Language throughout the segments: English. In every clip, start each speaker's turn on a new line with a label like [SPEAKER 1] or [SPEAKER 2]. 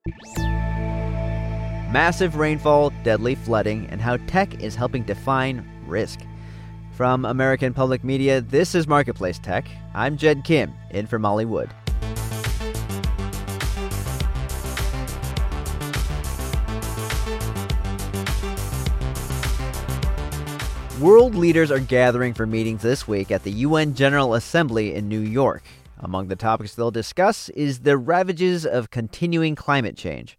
[SPEAKER 1] Massive rainfall, deadly flooding, and how tech is helping define risk. From American Public Media, this is Marketplace Tech. I'm Jed Kim, in for Molly Wood. World leaders are gathering for meetings this week at the UN General Assembly in New York. Among the topics they'll discuss is the ravages of continuing climate change.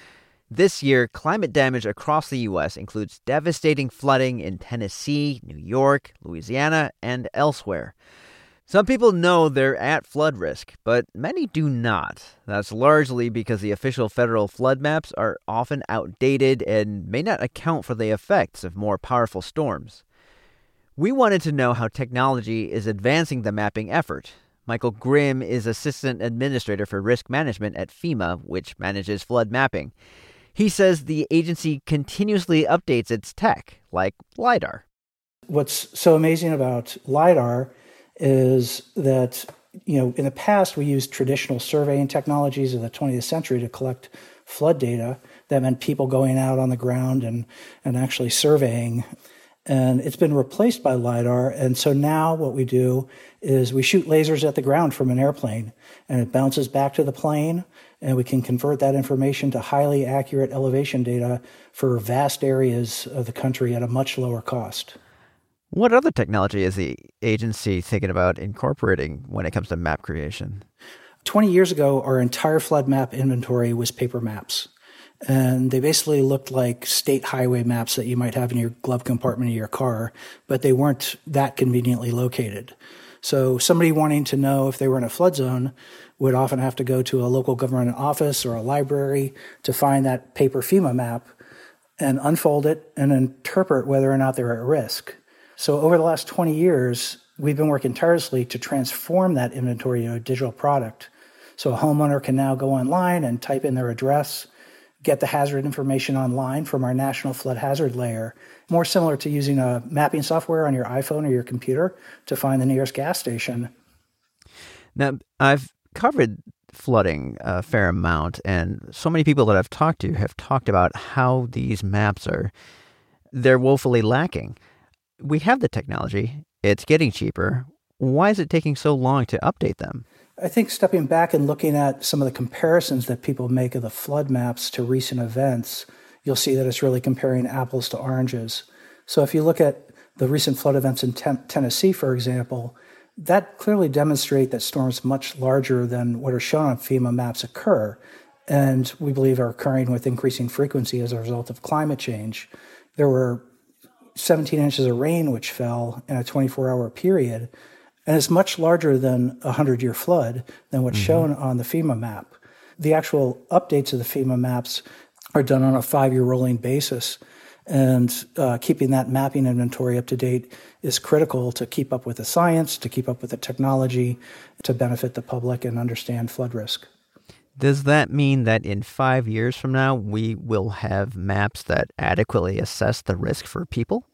[SPEAKER 1] This year, climate damage across the U.S. includes devastating flooding in Tennessee, New York, Louisiana, and elsewhere. Some people know they're at flood risk, but many do not. That's largely because the official federal flood maps are often outdated and may not account for the effects of more powerful storms. We wanted to know how technology is advancing the mapping effort. Michael Grimm is Assistant Administrator for Risk Management at FEMA, which manages flood mapping. He says the agency continuously updates its tech, like LiDAR.
[SPEAKER 2] What's so amazing about LiDAR is that, in the past we used traditional surveying technologies of the 20th century to collect flood data. That meant people going out on the ground and actually surveying. And it's been replaced by LiDAR. And so now what we do is we shoot lasers at the ground from an airplane, and it bounces back to the plane, and we can convert that information to highly accurate elevation data for vast areas of the country at a much lower cost.
[SPEAKER 1] What other technology is the agency thinking about incorporating when it comes to map creation?
[SPEAKER 2] 20 years ago, our entire flood map inventory was paper maps. And they basically looked like state highway maps that you might have in your glove compartment of your car, but they weren't that conveniently located. So somebody wanting to know if they were in a flood zone would often have to go to a local government office or a library to find that paper FEMA map and unfold it and interpret whether or not they're at risk. So over the last 20 years, we've been working tirelessly to transform that inventory into a digital product. So a homeowner can now go online and type in their address, get the hazard information online from our national flood hazard layer, more similar to using a mapping software on your iPhone or your computer to find the nearest gas station.
[SPEAKER 1] Now, I've covered flooding a fair amount, and so many people that I've talked to have talked about how these maps they're woefully lacking. We have the technology. It's getting cheaper. Why is it taking so long to update them?
[SPEAKER 2] I think stepping back and looking at some of the comparisons that people make of the flood maps to recent events, you'll see that it's really comparing apples to oranges. So if you look at the recent flood events in Tennessee, for example, that clearly demonstrate that storms much larger than what are shown on FEMA maps occur, and we believe are occurring with increasing frequency as a result of climate change. There were 17 inches of rain which fell in a 24-hour period, and it's much larger than a 100-year flood than what's shown on the FEMA map. The actual updates of the FEMA maps are done on a 5-year rolling basis, and keeping that mapping inventory up to date is critical to keep up with the science, to keep up with the technology, to benefit the public and understand flood risk.
[SPEAKER 1] Does that mean that in 5 years from now, we will have maps that adequately assess the risk for people?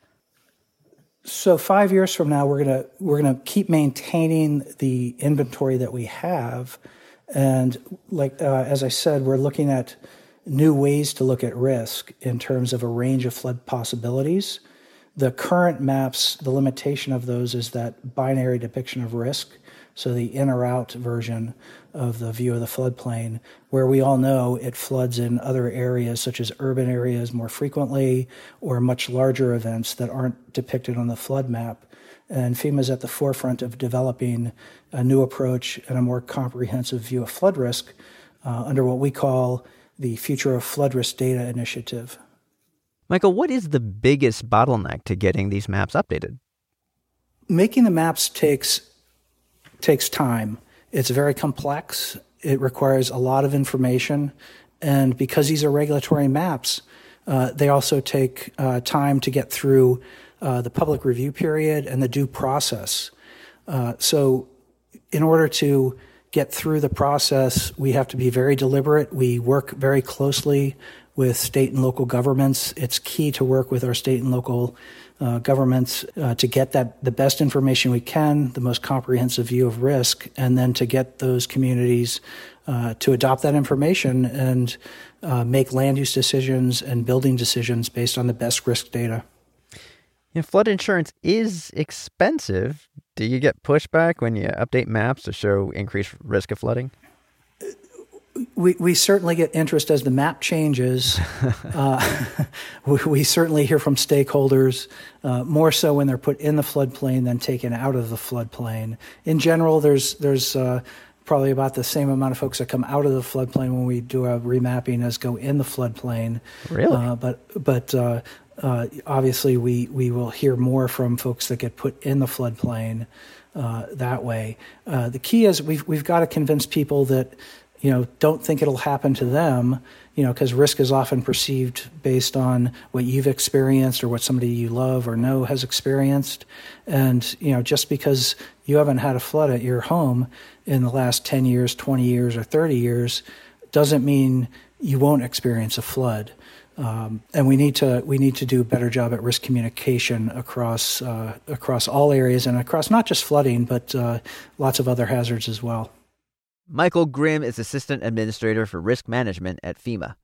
[SPEAKER 2] So 5 years from now, we're gonna keep maintaining the inventory that we have, and as I said, we're looking at new ways to look at risk in terms of a range of flood possibilities. The current maps, the limitation of those is that binary depiction of risk, so the in or out version of the view of the floodplain, where we all know it floods in other areas, such as urban areas more frequently, or much larger events that aren't depicted on the flood map. And FEMA is at the forefront of developing a new approach and a more comprehensive view of flood risk under what we call the Future of Flood Risk Data Initiative.
[SPEAKER 1] Michael, what is the biggest bottleneck to getting these maps updated?
[SPEAKER 2] Making the maps takes time. It's very complex. It requires a lot of information. And because these are regulatory maps, they also take time to get through the public review period and the due process. So in order to get through the process, we have to be very deliberate. We work very closely with state and local governments. It's key to work with our state and local governments to get the best information we can, the most comprehensive view of risk, and then to get those communities to adopt that information and make land use decisions and building decisions based on the best risk data.
[SPEAKER 1] Flood insurance is expensive. Do you get pushback when you update maps to show increased risk of flooding?
[SPEAKER 2] We certainly get interest as the map changes. We certainly hear from stakeholders, more so when they're put in the floodplain than taken out of the floodplain. In general, there's probably about the same amount of folks that come out of the floodplain when we do a remapping as go in the floodplain.
[SPEAKER 1] Really?
[SPEAKER 2] But obviously, we will hear more from folks that get put in the floodplain that way. The key is we've got to convince people that don't think it'll happen to them, because risk is often perceived based on what you've experienced or what somebody you love or know has experienced. And, just because you haven't had a flood at your home in the last 10 years, 20 years, or 30 years doesn't mean you won't experience a flood. And we need to do a better job at risk communication across all areas and across not just flooding, but lots of other hazards as well.
[SPEAKER 1] Michael Grimm is Assistant Administrator for Risk Management at FEMA.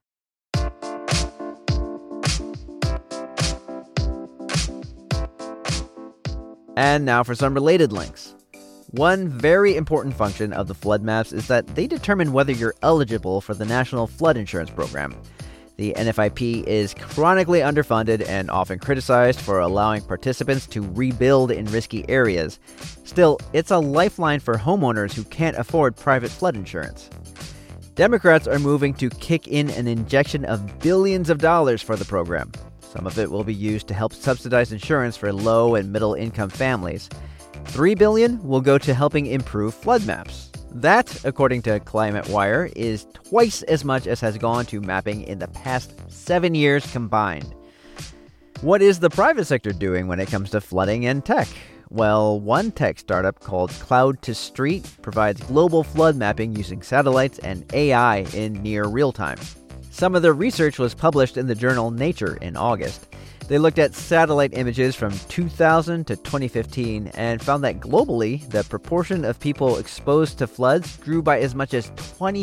[SPEAKER 1] And now for some related links. One very important function of the flood maps is that they determine whether you're eligible for the National Flood Insurance Program. The NFIP is chronically underfunded and often criticized for allowing participants to rebuild in risky areas. Still, it's a lifeline for homeowners who can't afford private flood insurance. Democrats are moving to kick in an injection of billions of dollars for the program. Some of it will be used to help subsidize insurance for low and middle income families. $3 billion will go to helping improve flood maps. That, according to Climate Wire, is twice as much as has gone to mapping in the past 7 years combined. What is the private sector doing when it comes to flooding and tech? Well, one tech startup called Cloud2Street provides global flood mapping using satellites and AI in near real time. Some of their research was published in the journal Nature in August. They looked at satellite images from 2000 to 2015 and found that globally, the proportion of people exposed to floods grew by as much as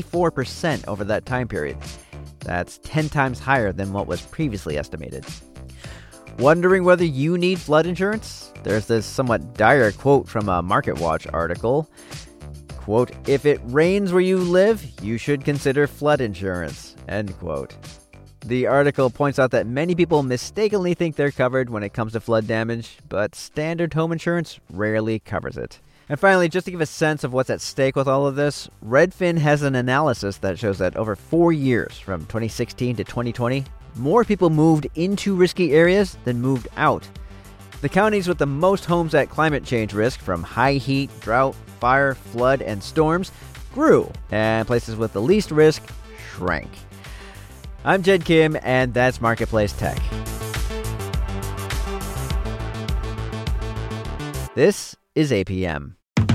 [SPEAKER 1] 24% over that time period. That's 10 times higher than what was previously estimated. Wondering whether you need flood insurance? There's this somewhat dire quote from a MarketWatch article. Quote, "If it rains where you live, you should consider flood insurance." End quote. The article points out that many people mistakenly think they're covered when it comes to flood damage, but standard home insurance rarely covers it. And finally, just to give a sense of what's at stake with all of this, Redfin has an analysis that shows that over 4 years, from 2016 to 2020, more people moved into risky areas than moved out. The counties with the most homes at climate change risk from high heat, drought, fire, flood, and storms grew, and places with the least risk shrank. I'm Jed Kim, and that's Marketplace Tech. This is APM.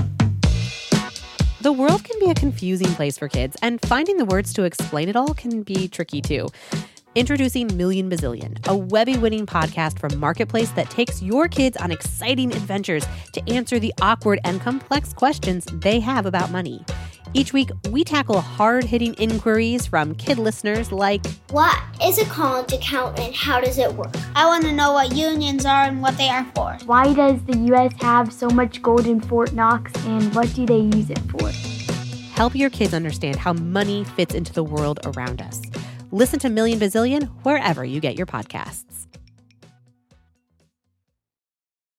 [SPEAKER 3] The world can be a confusing place for kids, and finding the words to explain it all can be tricky too. Introducing Million Bazillion, a Webby-winning podcast from Marketplace that takes your kids on exciting adventures to answer the awkward and complex questions they have about money. Each week, we tackle hard-hitting inquiries from kid listeners like,
[SPEAKER 4] what is a college account and how does it work? I want to know what unions are and what they are for.
[SPEAKER 5] Why does the U.S. have so much gold in Fort Knox and what do they use it for?
[SPEAKER 3] Help your kids understand how money fits into the world around us. Listen to Million Bazillion wherever you get your podcasts.